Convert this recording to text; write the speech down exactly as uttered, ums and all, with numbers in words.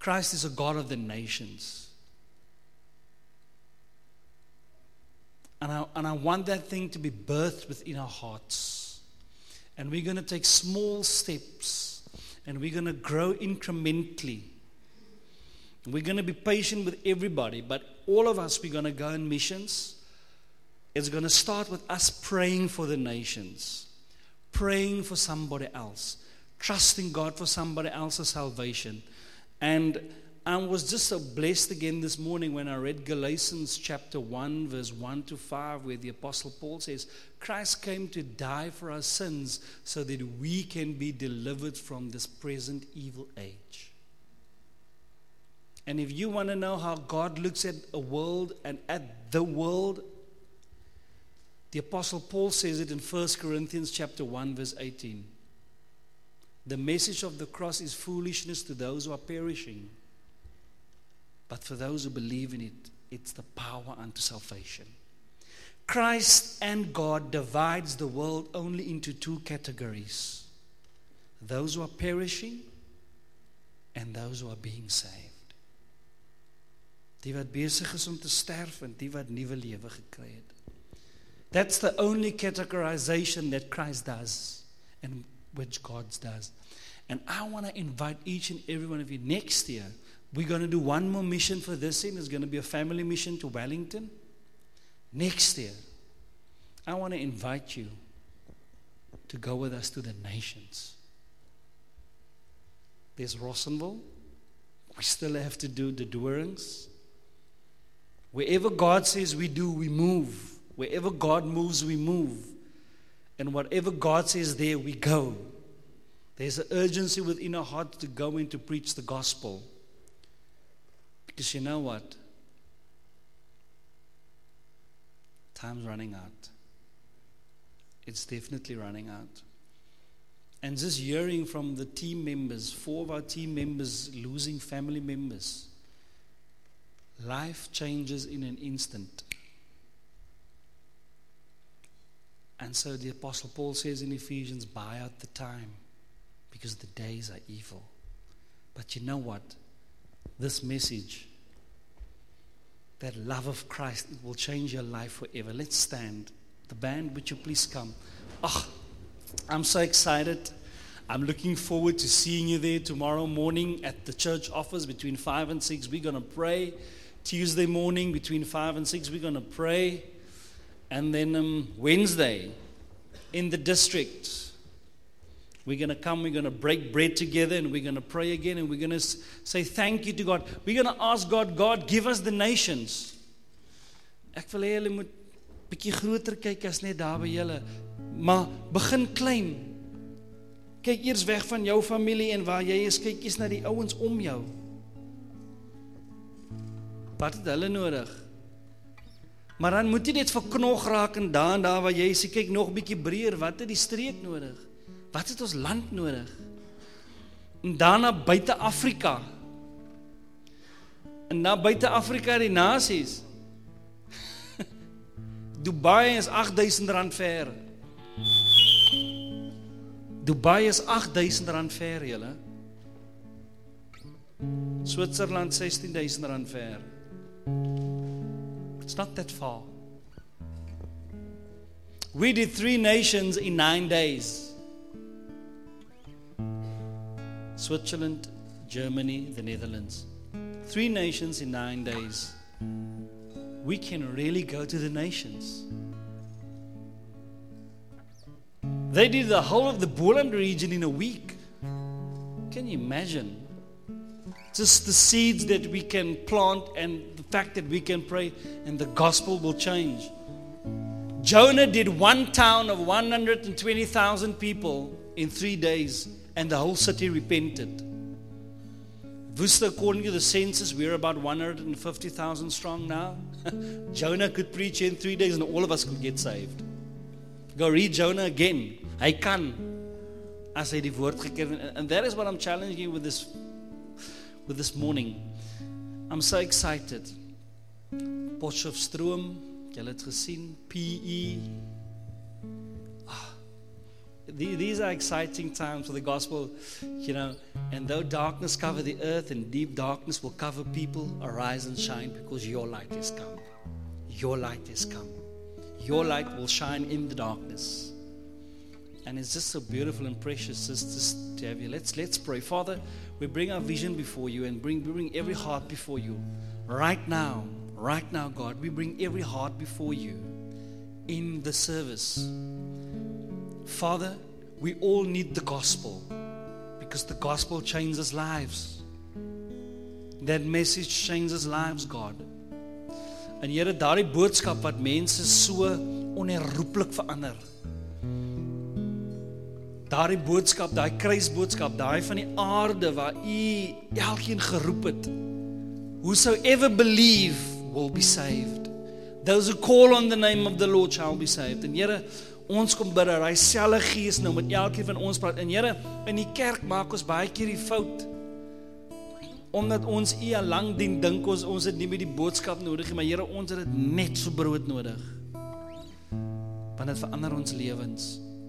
Christ is a God of the nations. And I, and I want that thing to be birthed within our hearts. And we're going to take small steps. And we're going to grow incrementally. We're going to be patient with everybody. But all of us, we're going to go in missions. It's going to start with us praying for the nations. Praying for somebody else. Trusting God for somebody else's salvation. And I was just so blessed again this morning when I read Galatians chapter one, verse one to five, where the Apostle Paul says, Christ came to die for our sins so that we can be delivered from this present evil age. And if you want to know how God looks at a world and at the world, the Apostle Paul says it in First Corinthians chapter one, verse eighteen. The message of the cross is foolishness to those who are perishing. But for those who believe in it, it's the power unto salvation. Christ and God divides the world only into two categories. Those who are perishing and those who are being saved. Die wat besig is om te sterf en die wat nuwe lewe gekry het. That's the only categorization that Christ does and which God does. And I want to invite each and every one of you next year. We're going to do one more mission for this year. It's going to be a family mission to Wellington. Next year, I want to invite you to go with us to the nations. There's Rossonville. We still have to do the Doorings. Wherever God says we do, we move. Wherever God moves, we move. And whatever God says there, we go. There's an urgency within our heart to go and to preach the gospel. Because you know what? Time's running out. It's definitely running out. And just hearing from the team members, four of our team members losing family members, life changes in an instant. And so the Apostle Paul says in Ephesians, buy out the time because the days are evil. But you know what? This message, that love of Christ, it will change your life forever. Let's stand. The band, would you please come? Oh, I'm so excited. I'm looking forward to seeing you there tomorrow morning at the church office between five and six. We're going to pray. Tuesday morning between five and six, we're going to pray. And then um, Wednesday in the district, we're going to come, we're going to break bread together, and we're going to pray again, and we're going to say thank you to God. We're going to ask God, God, give us the nations. Ek wil hê julle moet bietjie groter kyk as net daar by julle, maar begin klein. Kyk eers weg van jou familie en waar jy is, kyk eers na die ouens om jou. Wat het hulle nodig? Maar dan moet jy net verknog raak en daar en daar waar jy is, kyk nog bietjie breër, wat het die streek nodig? Wat het ons land nodig? En daarna buite Afrika. En na buite Afrika die nasies. Dubai is agt duisend rand ver. Dubai is agt duisend rand ver, julle. Switserland sestien duisend rand ver. It's not that far. We did three nations in nine days. Switzerland, Germany, the Netherlands. Three nations in nine days. We can really go to the nations. They did the whole of the Boland region in a week. Can you imagine? Just the seeds that we can plant and the fact that we can pray and the gospel will change. Jonah did one town of one hundred twenty thousand people in three days. And the whole city repented. Worcester, according to the census, we're about one hundred fifty thousand strong now. Jonah could preach in three days and all of us could get saved. Go read Jonah again. Hy kan. As hy die woord gekeer. And that is what I'm challenging you with this, with this morning. I'm so excited. Potchefstroom, julle het gesien, P E. these are exciting times for the gospel, you know. And though darkness cover the earth and deep darkness will cover people, arise and shine because your light has come. Your light has come. Your light will shine in the darkness. And it's just so beautiful and precious just, just to have you. Let's let's pray. Father, we bring our vision before you and bring we bring every heart before you. Right now, right now, God, we bring every heart before you in the service. Father, we all need the gospel because the gospel changes lives. That message changes lives, God. En Here, daardie boodskap wat mense so onherroepelik verander. Daardie boodskap, daai kruisboodskap, daai van die aarde waar U elkeen geroep het. Whosoever believe will be saved. Those who call on the name of the Lord shall be saved. En Here, ons kom bid dat hy selfe gees nou met elkeen van ons praat. En Here, in die kerk maak ons baie keer die fout. Omdat ons U al lang dien, dink ons, ons het nie meer die boodskap nodig, maar Here, ons het dit net so brood nodig. Want dit verander ons lewens.